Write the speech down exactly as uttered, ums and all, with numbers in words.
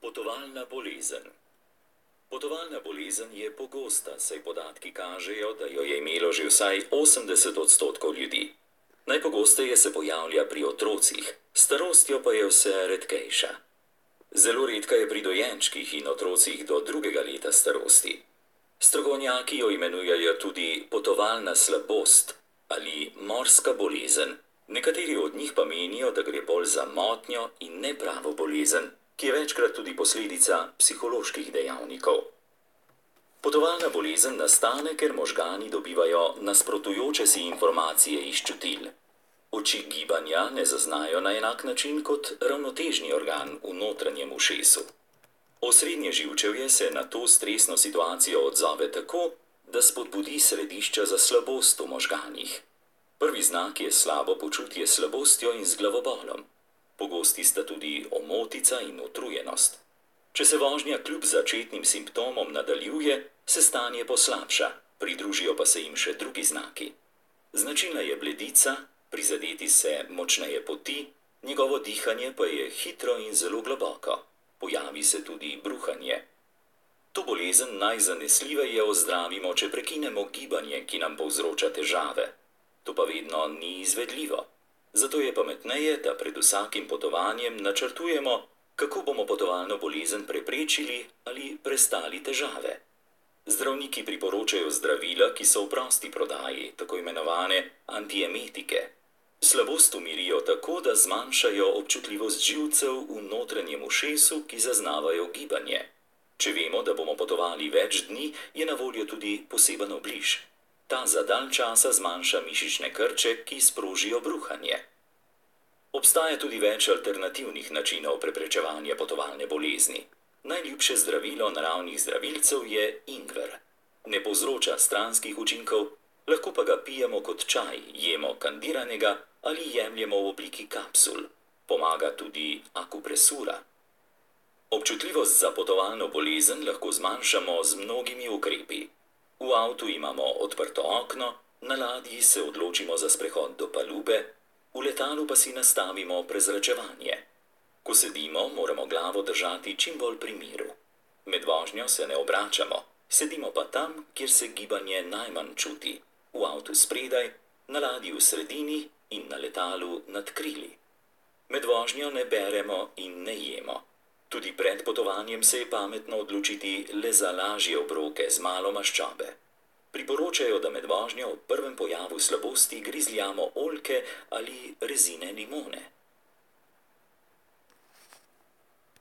Potovalna bolezen. Potovalna bolezen je pogosta, saj podatki kažejo, da jo je imelo že vsaj osemdeset odstotkov ljudi. Najpogosteje se pojavlja pri otrocih, s starostjo pa je vse redkejša. Zelo redka je pri dojenčkih in otrocih do drugega leta starosti. Strokovnjaki jo imenujejo tudi potovalna slabost ali morska bolezen. Nekateri od njih pa menijo, da gre bolj za motnjo in ne pravo bolezen, ki je večkrat tudi posledica psiholoških dejavnikov. Potovalna bolezen nastane, ker možgani dobivajo nasprotujoče si informacije iz čutil. Oči gibanja ne zaznajo na enak način kot ravnotežni organ v notranjem ušesu. Osrednje živčevje se na to stresno situacijo odzove tako, da spodbudi središča za slabost v možganih. Prvi znak je slabo počutje s slabostjo in z glavobolom. Pogosti sta tudi omotica in utrujenost. Če se vožnja kljub začetnim simptomom nadaljuje, se stanje poslabša, pridružijo pa se jim še drugi znaki. Značilna je bledica, prizadeti se močneje poti, njegovo dihanje pa je hitro in zelo globoko. Pojavi se tudi bruhanje. To bolezen najzanesljiveje ozdravimo, če prekinemo gibanje, ki nam povzroča težave. To pa vedno ni izvedljivo. Zato je pametneje, da pred vsakim potovanjem načrtujemo, kako bomo potovalno bolezen preprečili ali prestali težave. Zdravniki priporočajo zdravila, ki so v prosti prodaji, tako imenovane antiemetike. Slabost umirijo tako, da zmanjšajo občutljivost živcev v notranjem ušesu, ki zaznavajo gibanje. Če vemo, da bomo potovali več dni, je na voljo tudi poseben obliž. Ta za dalj časa zmanjša mišične krče, ki sprožijo bruhanje. Obstaja tudi več alternativnih načinov preprečevanja potovalne bolezni. Najljubše zdravilo naravnih zdravilcev je ingver. Ne povzroča stranskih učinkov, lahko pa ga pijemo kot čaj, jemo kandiranega ali jemljemo v obliki kapsul. Pomaga tudi akupresura. Občutljivost za potovalno bolezen lahko zmanjšamo z mnogimi ukrepi. V avtu imamo odprto okno, na ladji se odločimo za sprehod do palube, v letalu pa si nastavimo prezračevanje. Ko sedimo, moramo glavo držati čim bolj pri miru. Med vožnjo se ne obračamo, sedimo pa tam, kjer se gibanje najmanj čuti. V avtu spredaj, na ladji v sredini in na letalu nad krili. Med vožnjo ne beremo in ne jemo. Tudi pred potovanjem se je pametno odločiti le za lažje obroke z malo maščobe. Priporočajo, da med vožnjo ob prvem pojavu slabosti grizljamo oljke ali rezine limone.